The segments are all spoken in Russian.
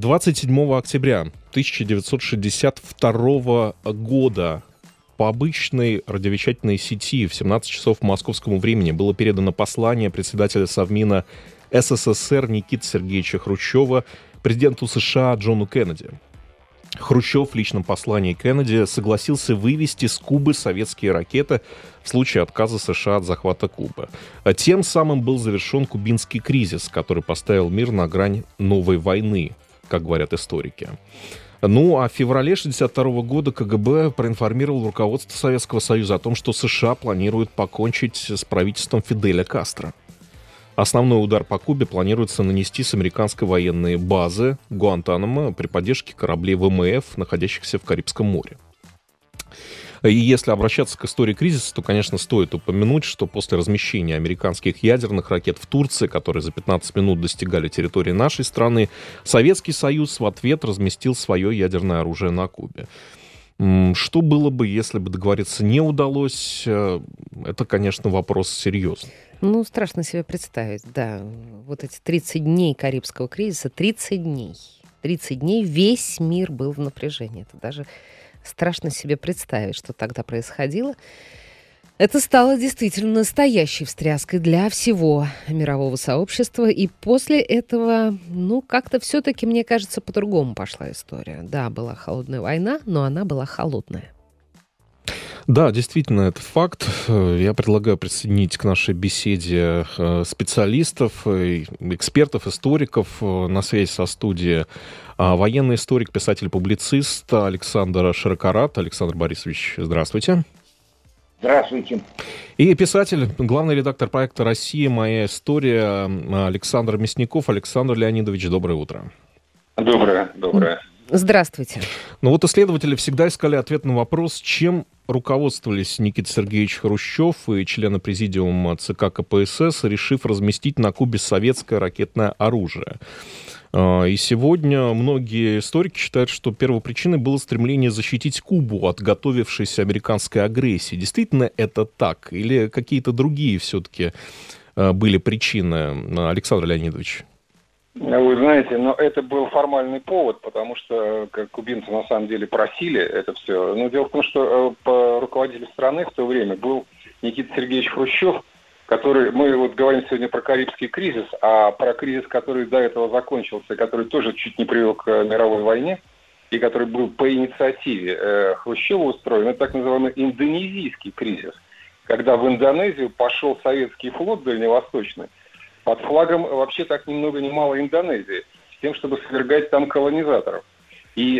27 октября 1962 года по обычной радиовещательной сети в 17 часов по московскому времени было передано послание председателя Совмина СССР Никиты Сергеевича Хрущева президенту США Джону Кеннеди. Хрущев в личном послании Кеннеди согласился вывести с Кубы советские ракеты в случае отказа США от захвата Кубы. Тем самым был завершен кубинский кризис, который поставил мир на грань новой войны, как говорят историки. Ну, а в феврале 1962 года КГБ проинформировал руководство Советского Союза о том, что США планируют покончить с правительством Фиделя Кастро. Основной удар по Кубе планируется нанести с американской военной базы Гуантанамо при поддержке кораблей ВМФ, находящихся в Карибском море. И если обращаться к истории кризиса, то, конечно, стоит упомянуть, что после размещения американских ядерных ракет в Турции, которые за 15 минут достигали территории нашей страны, Советский Союз в ответ разместил свое ядерное оружие на Кубе. Что было бы, если бы договориться не удалось? Это, конечно, вопрос серьезный. Ну, страшно себе представить, да. Вот эти 30 дней Карибского кризиса, 30 дней. 30 дней весь мир был в напряжении. Это даже страшно себе представить, что тогда происходило. Это стало действительно настоящей встряской для всего мирового сообщества. И после этого, как-то все-таки, мне кажется, по-другому пошла история. Да, была холодная война, но она была холодная. Да, действительно, это факт. Я предлагаю присоединить к нашей беседе специалистов, экспертов, историков. На связи со студией военный историк, писатель-публицист Александр Широкорат. Александр Борисович, здравствуйте. Здравствуйте. И писатель, главный редактор проекта «Россия. Моя история» Александр Мясников. Александр Леонидович, доброе утро. Доброе. Здравствуйте. Исследователи всегда искали ответ на вопрос, чем руководствовались Никита Сергеевич Хрущев и члены президиума ЦК КПСС, решив разместить на Кубе советское ракетное оружие. И сегодня многие историки считают, что первопричиной было стремление защитить Кубу от готовившейся американской агрессии. Действительно это так? Или какие-то другие все-таки были причины, Александр Леонидович? Вы знаете, но это был формальный повод, потому что кубинцы на самом деле просили это все. Но дело в том, что руководитель страны в то время был Никита Сергеевич Хрущев, который, мы говорим сегодня про Карибский кризис, а про кризис, который до этого закончился, который тоже чуть не привел к мировой войне, и который был по инициативе Хрущева устроен, это так называемый индонезийский кризис, когда в Индонезию пошел советский флот дальневосточный, под флагом вообще так ни много ни мало Индонезии, с тем, чтобы свергать там колонизаторов. И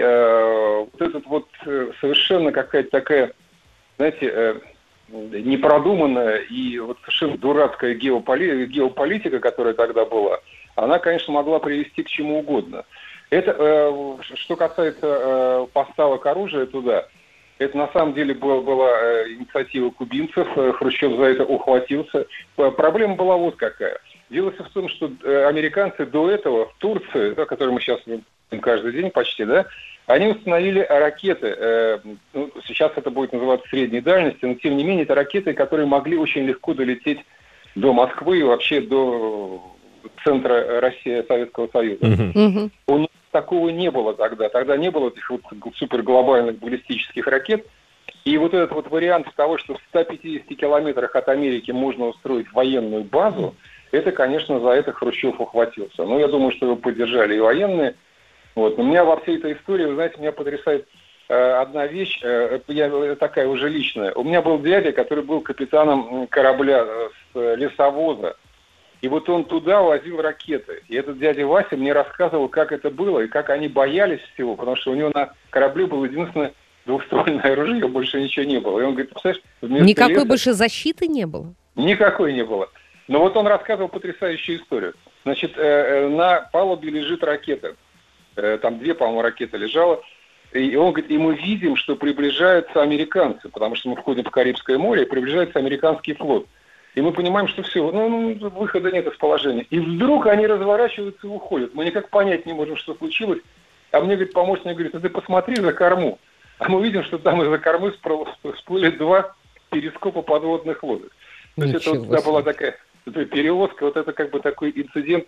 совершенно какая-то такая, знаете, непродуманная и совершенно дурацкая геополитика, которая тогда была, она, конечно, могла привести к чему угодно. Это, что касается поставок оружия туда, это на самом деле была инициатива кубинцев, Хрущев за это ухватился. Проблема была вот какая. Дело в том, что американцы до этого в Турции, которую мы сейчас видим каждый день почти, они установили ракеты, сейчас это будет называться средней дальности, но тем не менее это ракеты, которые могли очень легко долететь до Москвы и вообще до центра России, Советского Союза. Mm-hmm. У них такого не было тогда. Тогда не было этих суперглобальных баллистических ракет. И этот вариант того, что в 150 километрах от Америки можно устроить военную базу, это, конечно, за это Хрущев ухватился. Я думаю, что его поддержали и военные. Но меня во всей этой истории, вы знаете, меня потрясает одна вещь, такая уже личная. У меня был дядя, который был капитаном корабля с лесовоза. И он туда возил ракеты. И этот дядя Вася мне рассказывал, как это было и как они боялись всего, потому что у него на корабле было единственное двухствольное оружие, больше ничего не было. И он говорит, представляешь, никакой больше защиты не было? Никакой не было. Но он рассказывал потрясающую историю. Значит, на палубе лежит ракета. Там 2, по-моему, ракеты лежало. И он говорит, и мы видим, что приближаются американцы, потому что мы входим в Карибское море, и приближается американский флот. И мы понимаем, что все, выхода нет из положения. И вдруг они разворачиваются и уходят. Мы никак понять не можем, что случилось. А мне, говорит, помощник говорит, ты посмотри за корму. А мы видим, что там из-за кормы всплыли 2 перископа подводных лодок. То есть это была такая перевозка, это такой инцидент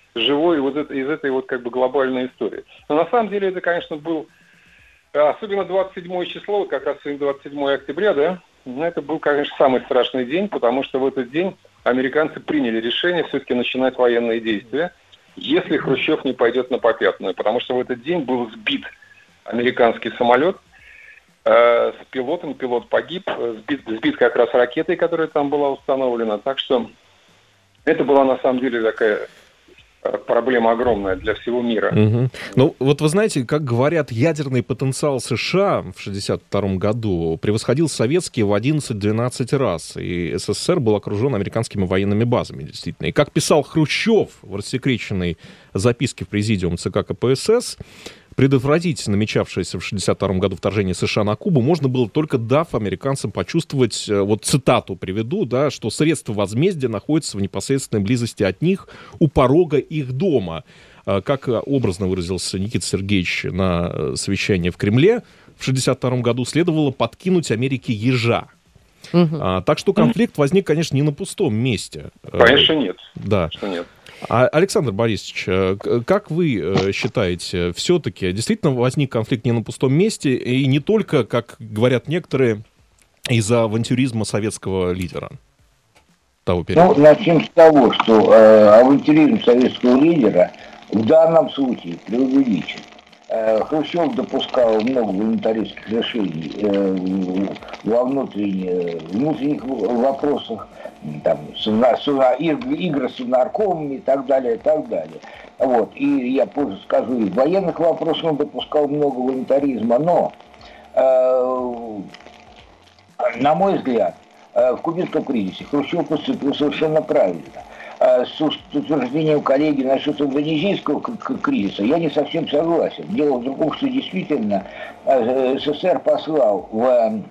живой вот из этой вот как бы глобальной истории. Но на самом деле это, конечно, был, особенно 27 число, как раз сегодня 27 октября, да, это был, конечно, самый страшный день, потому что в этот день американцы приняли решение все-таки начинать военные действия, если Хрущев не пойдет на попятную, потому что в этот день был сбит американский самолет с пилотом, пилот погиб, сбит как раз ракетой, которая там была установлена, так что это была на самом деле такая проблема огромная для всего мира. Угу. Ну, вот вы знаете, как говорят, ядерный потенциал США в 1962 году превосходил советский в 11-12 раз, и СССР был окружен американскими военными базами, действительно. И как писал Хрущев в рассекреченной записке в президиум ЦК КПСС, предотвратить намечавшееся в 1962 году вторжение США на Кубу можно было только дав американцам почувствовать, вот цитату приведу, да, что средства возмездия находятся в непосредственной близости от них, у порога их дома. Как образно выразился Никита Сергеевич на совещании в Кремле, в 1962 году следовало подкинуть Америке ежа. Так что конфликт возник, конечно, не на пустом месте. Конечно, нет. Да. Конечно, нет. Александр Борисович, как вы считаете, все-таки действительно возник конфликт не на пустом месте, и не только, как говорят некоторые, из-за авантюризма советского лидера того периода? Ну, начнем с того, что авантюризм советского лидера в данном случае преувеличен. Хрущев допускал много волонтаристских решений во внутренних вопросах, там, игры с наркомами и так далее, и так далее. Вот. И я позже скажу, и в военных вопросах он допускал много волонтаризма, но, на мой взгляд, в кубинском кризисе Хрущев поступил совершенно правильно. С утверждением коллеги насчет индонезийского кризиса я не совсем согласен. Дело в том, что действительно СССР послал в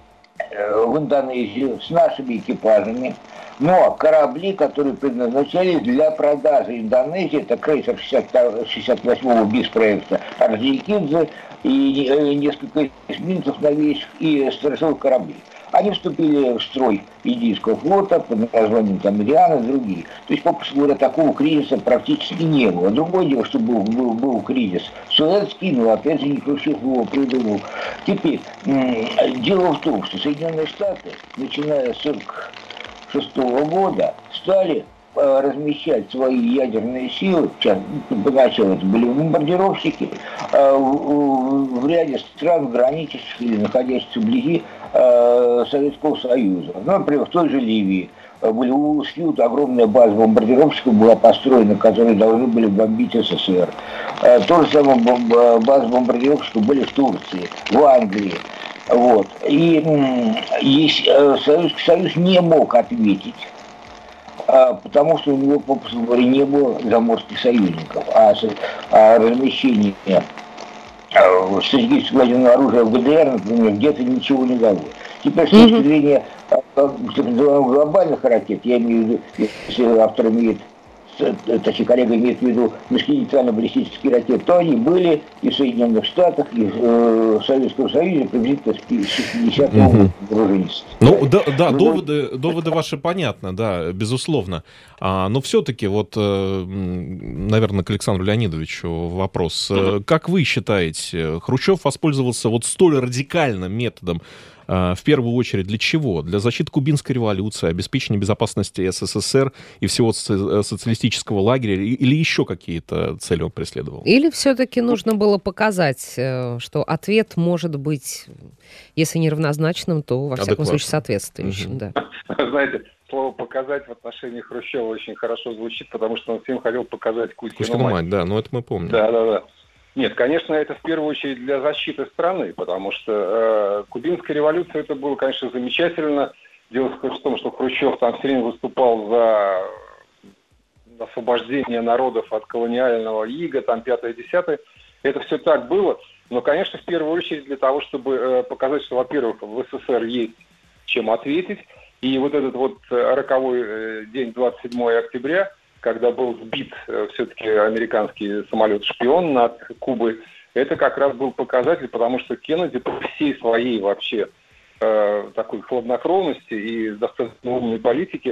Индонезию с нашими экипажами, но корабли, которые предназначались для продажи Индонезии, это крейсер 68-го БИС-проекта Орджоникидзе и несколько эсминцев новейших и сторожевых кораблей. Они вступили в строй Индийского флота под названием там Ириан и другие. То есть, попросту говоря, такого кризиса практически не было. Другое дело, что был кризис Суэцкий, но опять же не Хрущев его придумал. Теперь, дело в том, что Соединенные Штаты, начиная с 1946 года, стали размещать свои ядерные силы, поначалу это были бомбардировщики, в ряде стран, граничащих или находящихся вблизи Советского Союза. Ну, например, в той же Ливии у Скьют огромная база бомбардировщиков была построена, которые должны были бомбить СССР. То же самое базы бомбардировщиков были в Турции, в Англии. Вот. И Советский Союз не мог ответить, потому что у него, попросту говоря, не было заморских союзников, а размещение стратегического ядерного оружия в ГДР, например, где-то ничего не дало. Теперь с точки зрения глобальных ракет, я имею в виду, если автор имеет, точнее коллега имеет в виду нейтрально-баллистические ракеты, то они были и в Соединенных Штатах, и в Советском Союзе приблизительно с 50-го года вооруженности. Ну, да, доводы ваши понятны, да, безусловно. Но все-таки, вот, наверное, к Александру Леонидовичу вопрос. Как вы считаете, Хрущев воспользовался вот столь радикальным методом в первую очередь для чего? Для защиты кубинской революции, обеспечения безопасности СССР и всего социалистического лагеря, или еще какие-то цели он преследовал? Или все-таки нужно было показать, что ответ может быть, если не равнозначным, то, во всяком случае, соответствующим. Да. Знаете, слово «показать» в отношении Хрущева очень хорошо звучит, потому что он всем хотел показать Кузькину мать. Да, но это мы помним. Да. Нет, конечно, это в первую очередь для защиты страны, потому что кубинская революция, это было, конечно, замечательно. Дело в том, что Хрущев там все время выступал за освобождение народов от колониального ига, там 5-10. Это все так было. Но, конечно, в первую очередь для того, чтобы показать, что, во-первых, в СССР есть чем ответить. И вот этот вот роковой день, 27 октября, когда был сбит все-таки американский самолет-шпион над Кубой, это как раз был показатель, потому что Кеннеди по всей своей вообще такой хладнокровности и достаточно умной политике,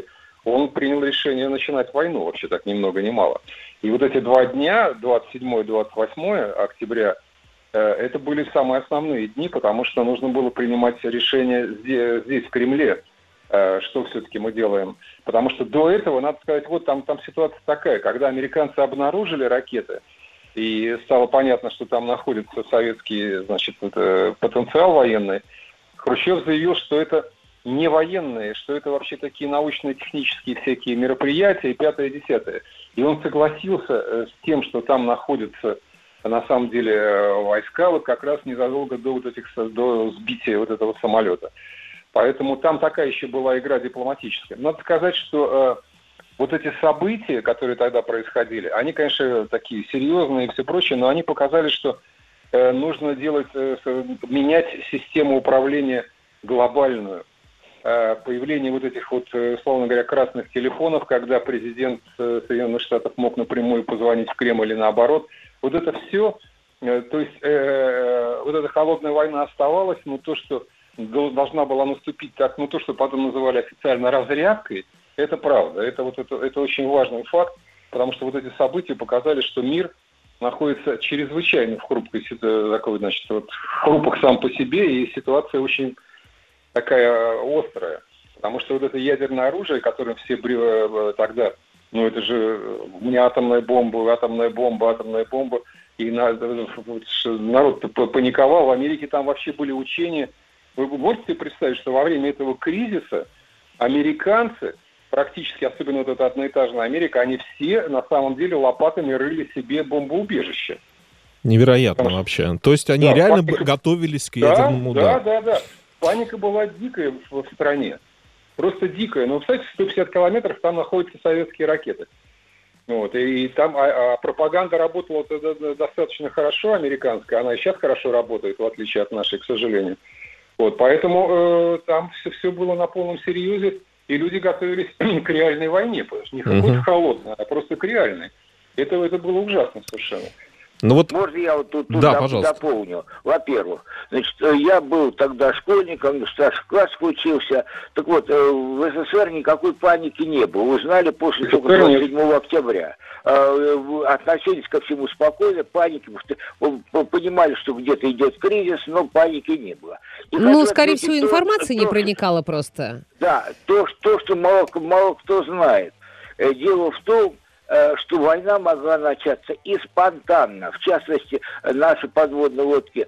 он принял решение начинать войну, вообще так ни много ни мало. И вот эти 2 дня, 27 и 28 октября, это были самые основные дни, потому что нужно было принимать решение здесь, в Кремле, что все-таки мы делаем. Потому что до этого, надо сказать, вот там ситуация такая, когда американцы обнаружили ракеты, и стало понятно, что там находится советский, значит, потенциал военный, Хрущев заявил, что это не военные, что это вообще такие научно-технические всякие мероприятия, и 5-10. И он согласился с тем, что там находятся на самом деле войска, вот как раз незадолго до до сбития вот этого самолета. Поэтому там такая еще была игра дипломатическая. Надо сказать, что вот эти события, которые тогда происходили, они, конечно, такие серьезные и все прочее, но они показали, что нужно менять систему управления глобальную. Появление вот этих вот, условно говоря, красных телефонов, когда президент Соединенных Штатов мог напрямую позвонить в Кремль или наоборот, вот это все, то есть вот эта холодная война оставалась, но то, что должна была наступить так, то, что потом называли официально разрядкой, это правда. Это очень важный факт, потому что вот эти события показали, что мир находится чрезвычайно в хрупкой такой, значит, хрупок сам по себе, и ситуация очень такая острая. Потому что вот это ядерное оружие, которое все тогда, это же у меня атомная бомба, и народ паниковал. В Америке там вообще были учения. Вы можете себе представить, что во время этого кризиса американцы, практически, особенно вот эта одноэтажная Америка, они все на самом деле лопатами рыли себе бомбоубежище. Невероятно вообще. То есть они реально готовились к ядерному удару. Да. Паника была дикая в стране. Просто дикая. Но, кстати, 150 километров там находятся советские ракеты. И там пропаганда работала достаточно хорошо, американская. Она и сейчас хорошо работает, в отличие от нашей, к сожалению. Поэтому там все было на полном серьезе, и люди готовились к реальной войне. Потому что не какой-то холодной, а просто к реальной. Это было ужасно совершенно. Можно я тут пожалуйста, дополню? Во-первых, значит, я был тогда школьником, в старших классах учился. Так вот, в СССР никакой паники не было. Узнали после 27 октября. Относились ко всему спокойно, паники, понимали, что где-то идет кризис, но паники не было. И скорее всего, информация не проникала просто. Да, то, что мало кто знает. Дело в том, что война могла начаться и спонтанно. В частности, наши подводные лодки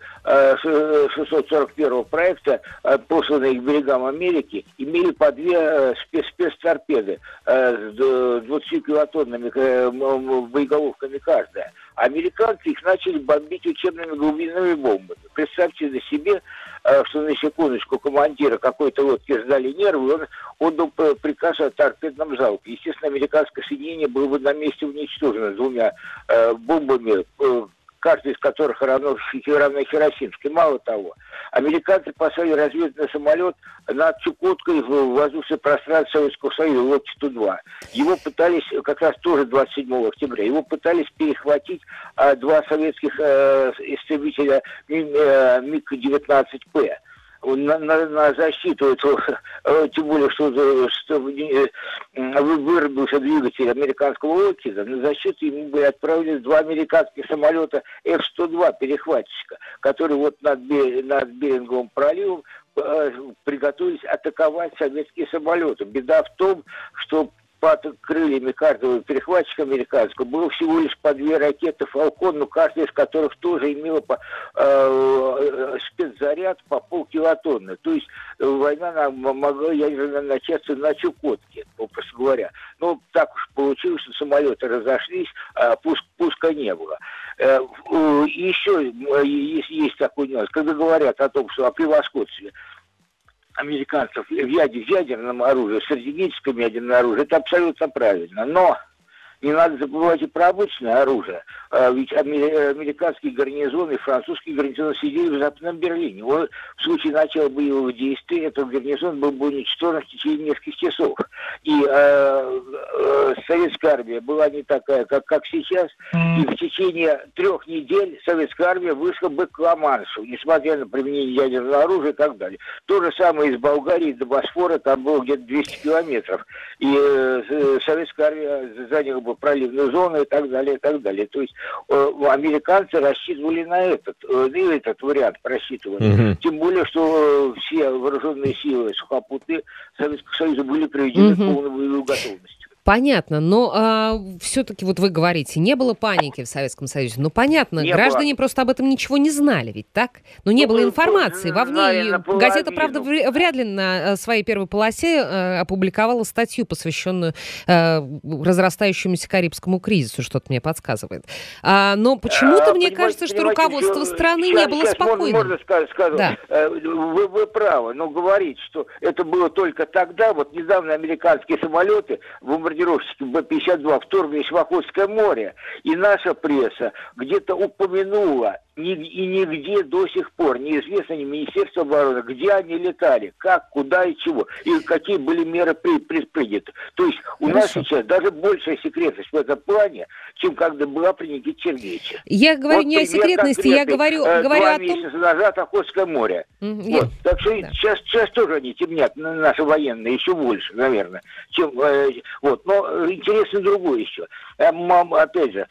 641-го проекта, посланные к берегам Америки, имели по 2 спецторпеды с 20 килотонными боеголовками каждая. Американцы их начали бомбить учебными глубинными бомбами. Представьте себе, что на секундочку командира какой-то лодки сдали нервы, он отдал приказ о торпедном залпе. Естественно, американское соединение было бы на месте уничтожено 2 бомбами, каждый из которых равно Хиросимской. Мало того, американцы послали разведывательный самолет над Чукоткой в воздушное пространство Советского Союза, Лодь-102. Его пытались, как раз тоже 27 октября, его пытались перехватить 2 советских истребителя МиГ-19П. На защиту этого, тем более, что вырубился двигатель американского Локхида, на защиту ему были отправлены 2 американских самолета F-102 перехватчика, которые над Беринговым проливом приготовились атаковать советские самолеты. Беда в том, что под крыльями каждого перехватчика американского было всего лишь по 2 ракеты «Фалкон», но каждая из которых тоже имела спецзаряд по полкилотонны. То есть война могла начаться на Чукотке, попросту говоря. Но так уж получилось, что самолеты разошлись, а пуска не было. Еще есть такой нюанс. Когда говорят о том, что о превосходстве американцев в ядерном оружии, в стратегическом ядерном оружии, это абсолютно правильно. Но не надо забывать и про обычное оружие. Ведь американские гарнизоны, французские гарнизоны сидели в Западном Берлине. Вот в случае начала боевых действий этот гарнизон был бы уничтожен в течение нескольких часов. И советская армия была не такая, как сейчас. И в течение 3 недель советская армия вышла бы к Ла-Маншу, несмотря на применение ядерного оружия и так далее. То же самое из Болгарии до Босфора, там было где-то 200 километров. И советская армия заняла бы проливную зону и так далее, и так далее. То есть американцы рассчитывали на этот вариант просчитывали. Тем более, что все вооруженные силы сухопутные Советского Союза были приведены к полной боевой готовности. Понятно, но все-таки вот вы говорите, не было паники в Советском Союзе. Ну, понятно, граждане просто об этом ничего не знали, ведь так? Но не было информации. Вовне газета «Правда» вряд ли на своей первой полосе опубликовала статью, посвященную разрастающемуся Карибскому кризису, что-то мне подсказывает. Но почему-то мне кажется, что руководство страны не было спокойным. Можно сказать, да. Вы правы, но говорить, что это было только тогда, вот недавно американские самолеты бомбардировщики Б-52 вторглись в Охотское море, и наша пресса где-то упомянула, и нигде до сих пор неизвестно ни Министерство обороны, где они летали, как, куда и чего, и какие были меры предприняты. То есть у нас сейчас даже большая секретность в этом плане, чем когда была при Никите Сергеевиче. Я говорю не о секретности, я говорю о том... 2 месяца назад Охотское море. Вот. Так что сейчас тоже они темнят, наши военные, еще больше, наверное, чем... Вот. Но интересно другое еще. Опять же,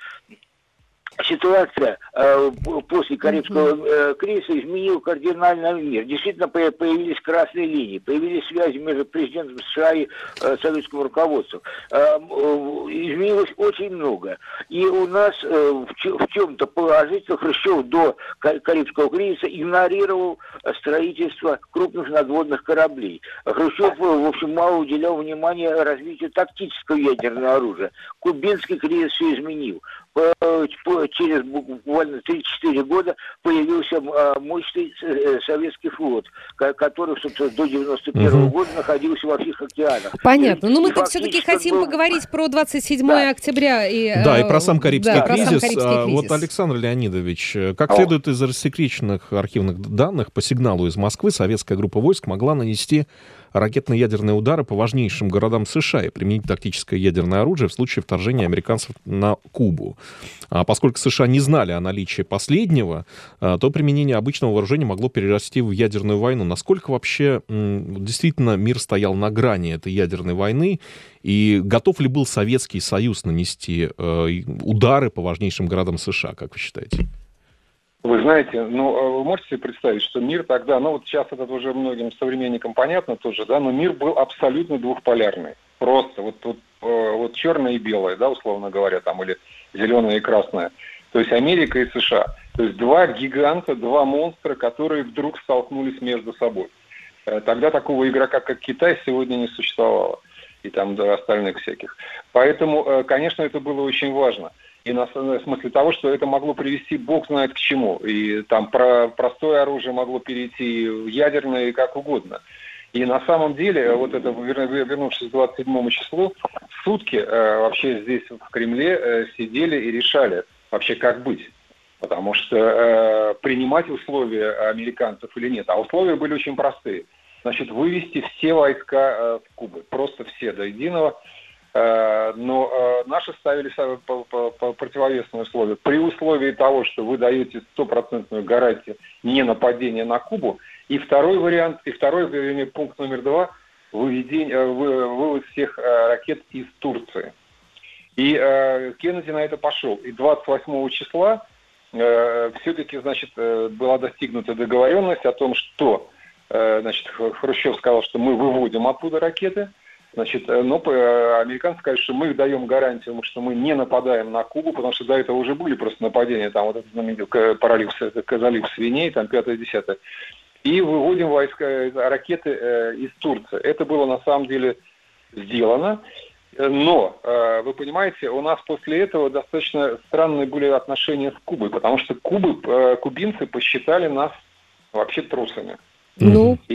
ситуация после Карибского кризиса изменила кардинально мир. Действительно, появились красные линии, появились связи между президентом США и советским руководством. Изменилось очень много. И у нас в чем-то положительно Хрущев до Карибского кризиса игнорировал строительство крупных надводных кораблей. Хрущев, в общем, мало уделял внимания развитию тактического ядерного оружия. Кубинский кризис все изменил. Через буквально 3-4 года появился мощный советский флот, который, собственно, до 91 года находился во всех океанах. Понятно. Но мы-то все-таки хотим поговорить про 27 октября. И про сам Карибский кризис. Вот, Александр Леонидович, как следует из рассекреченных архивных данных, по сигналу из Москвы советская группа войск могла нанести ракетно-ядерные удары по важнейшим городам США и применить тактическое ядерное оружие в случае вторжения американцев на Кубу. А поскольку США не знали о наличии последнего, то применение обычного вооружения могло перерасти в ядерную войну. Насколько вообще действительно мир стоял на грани этой ядерной войны? И готов ли был Советский Союз нанести удары по важнейшим городам США, как вы считаете? Вы знаете, вы можете себе представить, что мир тогда, вот сейчас это уже многим современникам понятно тоже, да, но мир был абсолютно двухполярный. Просто вот черное и белое, да, условно говоря, там, или зеленое и красное. То есть Америка и США. То есть 2 гиганта, 2 монстра, которые вдруг столкнулись между собой. Тогда такого игрока, как Китай, сегодня не существовало. И там остальных всяких. Поэтому, конечно, это было очень важно. И в смысле того, что это могло привести бог знает к чему. И там простое оружие могло перейти в ядерное и как угодно. И на самом деле, вот это, вернувшись к 27 числу, сутки вообще здесь в Кремле сидели и решали вообще как быть. Потому что принимать условия американцев или нет. А условия были очень простые. Значит, вывести все войска в Кубу. Просто все до единого. Но наши ставили противовесные условия. При условии того, что вы даете 100% гарантию не нападения на Кубу. И второй вариант, пункт номер 2, вывод всех ракет из Турции. И Кеннеди на это пошел. И 28 числа все-таки, значит, была достигнута договоренность о том, что, значит, Хрущев сказал, что мы выводим оттуда ракеты. Значит, но американцы сказали, что мы их даем гарантию, что мы не нападаем на Кубу, потому что до этого уже были просто нападения, там вот этот знаменитый залив свиней, там 5-10. И выводим ракеты из Турции. Это было на самом деле сделано. Но, вы понимаете, у нас после этого достаточно странные были отношения с Кубой, потому что кубинцы посчитали нас вообще трусами.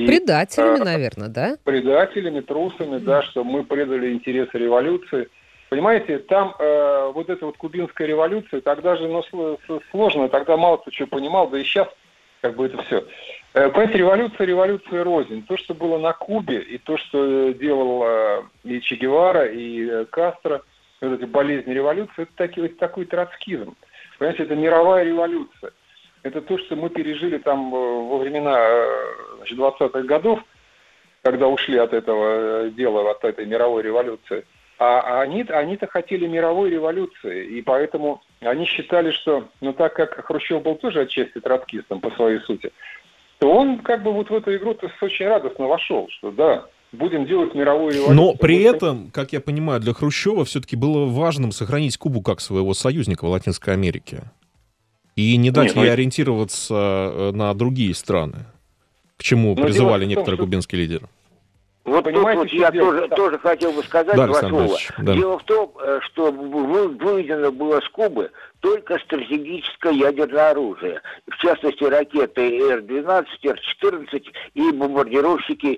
Предателями, наверное, да? Предателями, трусами, да, что мы предали интересы революции. Понимаете, там вот эта вот кубинская революция, тогда же сложно, тогда мало кто чего понимал, да и сейчас как бы это все. Понимаете, революция рознь. То, что было на Кубе, и то, что делал и Че Гевара, и Кастро, вот эти болезни революции, это такой троцкизм. Понимаете, это мировая революция. Это то, что мы пережили там во времена 20-х годов, когда ушли от этого дела, от этой мировой революции. А они-то хотели мировой революции, и поэтому они считали, что, так как Хрущев был тоже отчасти троцкистом по своей сути, то он как бы вот в эту игру очень радостно вошел, что да, будем делать мировую революцию. Но при этом, как я понимаю, для Хрущева все-таки было важным сохранить Кубу как своего союзника в Латинской Америке и не дать ей ориентироваться на другие страны, к чему призывали некоторые кубинские лидеры. Вот понимаете, тут я тоже хотел бы сказать два слова. Да. Дело в том, что выведено было с Кубы только стратегическое ядерное оружие. В частности, ракеты Р-12, Р-14 и бомбардировщики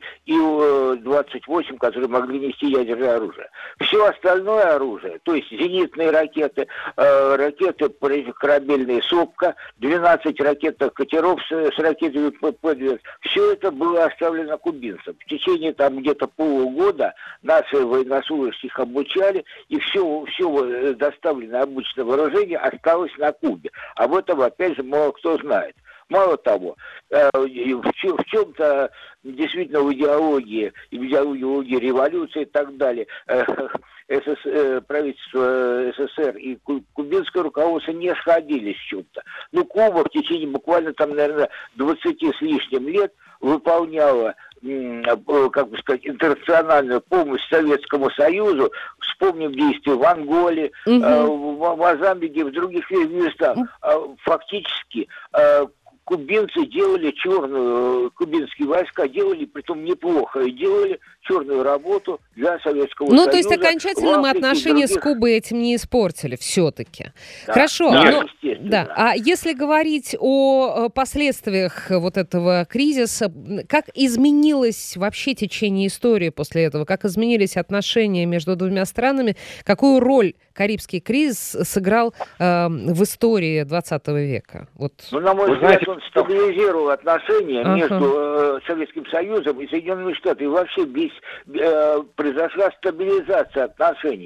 Ил-28, которые могли нести ядерное оружие. Все остальное оружие, то есть зенитные ракеты, ракеты корабельные «Сопка», 12 ракетных катеров с ракетами ПП-2, все это было оставлено кубинцам. В течение там где-то полугода наши военнослужащих обучали, и все доставленное обычное вооружение осталось на Кубе. Об этом, опять же, мало кто знает. Мало того, в чем-то действительно в идеологии революции и так далее, правительство СССР и кубинское руководство не сходились в чем-то. Куба в течение буквально там, наверное, 20 с лишним лет выполняла, интернациональную помощь Советскому Союзу. Вспомним действия в Анголе, в Мозамбике, в других местах. Фактически кубинцы делали кубинские войска делали, притом неплохо, и делали черную работу для Советского Союза. То есть окончательно мы отношения с Кубой этим не испортили все-таки. Да. Хорошо. Да, А если говорить о последствиях вот этого кризиса, как изменилось вообще течение истории после этого? Как изменились отношения между двумя странами? Какую роль Карибский кризис сыграл в истории 20 века? На мой взгляд, он стабилизировал отношения между Советским Союзом и Соединенными Штатами. И вообще произошла стабилизация отношений.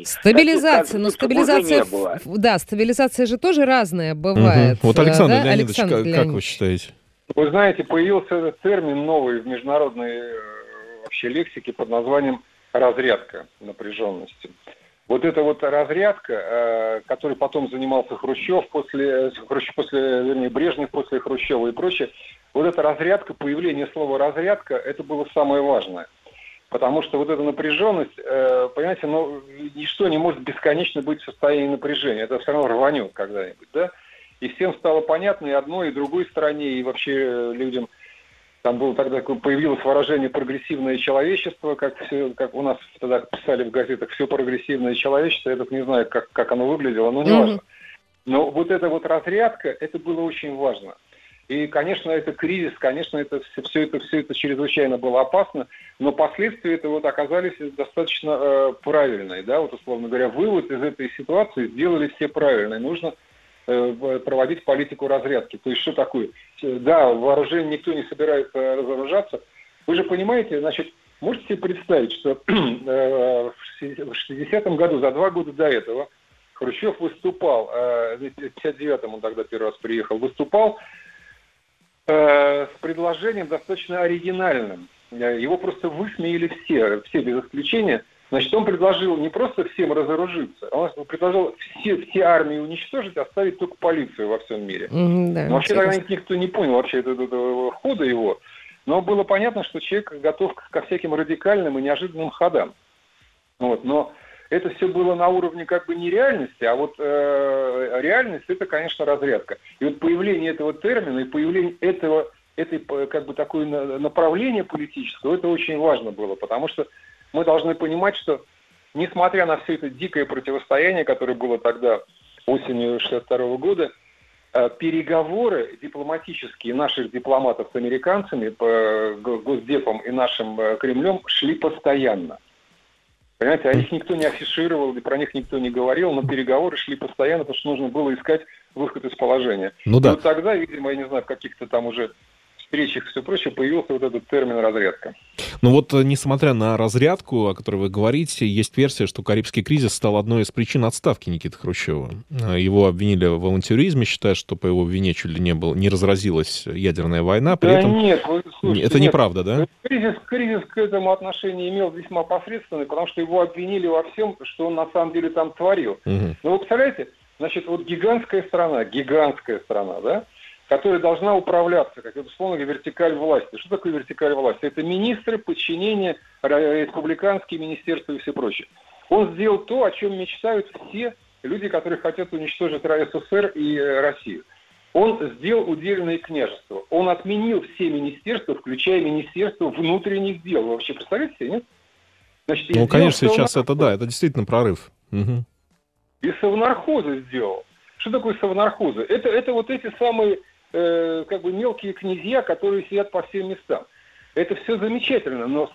Стабилизация же тоже разная бывает. Вот, Александр Леонидович, как вы считаете? Вы знаете, появился термин новый в международной вообще лексике под названием разрядка напряженности. Вот эта вот разрядка, которой потом занимался Брежнев после Хрущева и прочее, вот эта разрядка, появление слова разрядка, это было самое важное. Потому что вот эта напряженность, понимаете, ничто не может бесконечно быть в состоянии напряжения. Это все равно рванет когда-нибудь, да? И всем стало понятно и одной, и другой стороне, и вообще людям. Там было тогда появилось выражение «прогрессивное человечество», как у нас тогда писали в газетах, все прогрессивное человечество. Я только не знаю, как оно выглядело, но не важно. Но вот эта вот разрядка, это было очень важно. И, конечно, это кризис, конечно, все это чрезвычайно было опасно, но последствия этого оказались достаточно правильные, да, условно говоря, вывод из этой ситуации сделали все правильные. Нужно проводить политику разрядки. То есть что такое? Да, вооружение никто не собирается разоружаться. Вы же понимаете, можете себе представить, что в 60-м году, за 2 года до этого, Хрущев выступал, в 59-м он тогда первый раз приехал, выступал с предложением достаточно оригинальным. Его просто высмеяли все без исключения. Он предложил не просто всем разоружиться, он предложил все армии уничтожить, оставить только полицию во всем мире. Но вообще тогда никто не понял вообще этого хода его. Но было понятно, что человек готов ко всяким радикальным и неожиданным ходам. Но это все было на уровне нереальности, а реальность это, конечно, разрядка. И появление этого термина и появление этой такое направление политического, это очень важно было, потому что мы должны понимать, что несмотря на все это дикое противостояние, которое было тогда осенью 1962 года, переговоры дипломатические наших дипломатов с американцами, по Госдепам и нашим Кремлем шли постоянно. Понимаете, а их никто не афишировал, и про них никто не говорил, но переговоры шли постоянно, потому что нужно было искать выход из положения. Ну и да. вот тогда, видимо, я не знаю, в каких-то там уже встречах и все прочее, появился вот этот термин «разрядка». Ну вот, несмотря на разрядку, о которой вы говорите, есть версия, что Карибский кризис стал одной из причин отставки Никиты Хрущева. Его обвинили в авантюризме, считая, что по его вине чуть ли не разразилась ядерная война. При Да этом... нет, слушайте, это неправда, да? Кризис к этому отношению имел весьма посредственный, потому что его обвинили во всем, что он на самом деле там творил. Угу. Но вы представляете, значит, вот гигантская страна, да, которая должна управляться, как это, условно говоря, вертикаль власти. Что такое вертикаль власти? Это министры, подчинение, республиканские министерства и все прочее. Он сделал то, о чем мечтают все люди, которые хотят уничтожить СССР и Россию. Он сделал удельное княжество. Он отменил все министерства, включая Министерство внутренних дел. Вы вообще представляете себе, нет? Значит, ну, конечно, сейчас это да, это действительно прорыв. Угу. И совнархозы сделал. Что такое совнархозы? Это вот эти самые как бы мелкие князья, которые сидят по всем местам. Это все замечательно, но в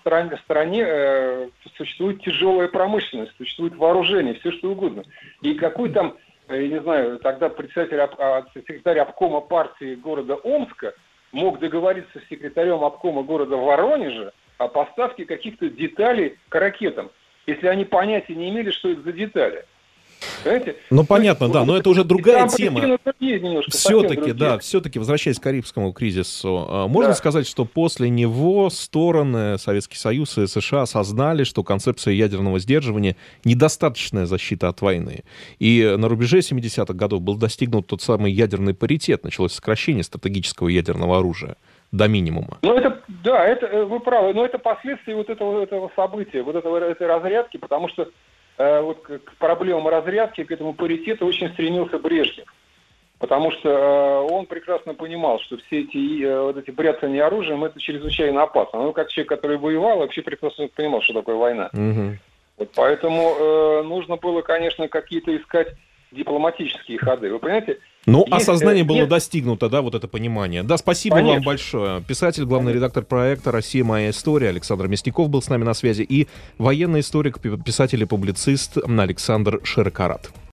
стране существует тяжелая промышленность, существует вооружение, все что угодно. И какой там, я не знаю, тогда секретарь обкома партии города Омска мог договориться с секретарем обкома города Воронежа о поставке каких-то деталей к ракетам, если они понятия не имели, что это за детали. Понимаете? Ну, понятно, да, но это уже другая тема. Все-таки, да, все-таки, возвращаясь к Карибскому кризису, можно сказать, что после него стороны, Советский Союз и США, осознали, что концепция ядерного сдерживания недостаточная защита от войны. И на рубеже 70-х годов был достигнут тот самый ядерный паритет, началось сокращение стратегического ядерного оружия до минимума. Ну, это вы правы, но это последствия вот этого события, вот этой разрядки, потому что вот к проблемам разрядки, к этому паритету очень стремился Брежнев. Потому что он прекрасно понимал, что все эти бряцания оружием, это чрезвычайно опасно. Ну, как человек, который воевал, вообще прекрасно понимал, что такое война. Угу. Вот поэтому нужно было, конечно, какие-то искать дипломатические ходы. Вы понимаете? Ну, осознание было достигнуто, да, вот это понимание. Да, спасибо Конечно. вам большое. Писатель, главный редактор проекта «Россия. Моя история» Александр Мясников был с нами на связи. И военный историк, писатель и публицист Александр Широкорат.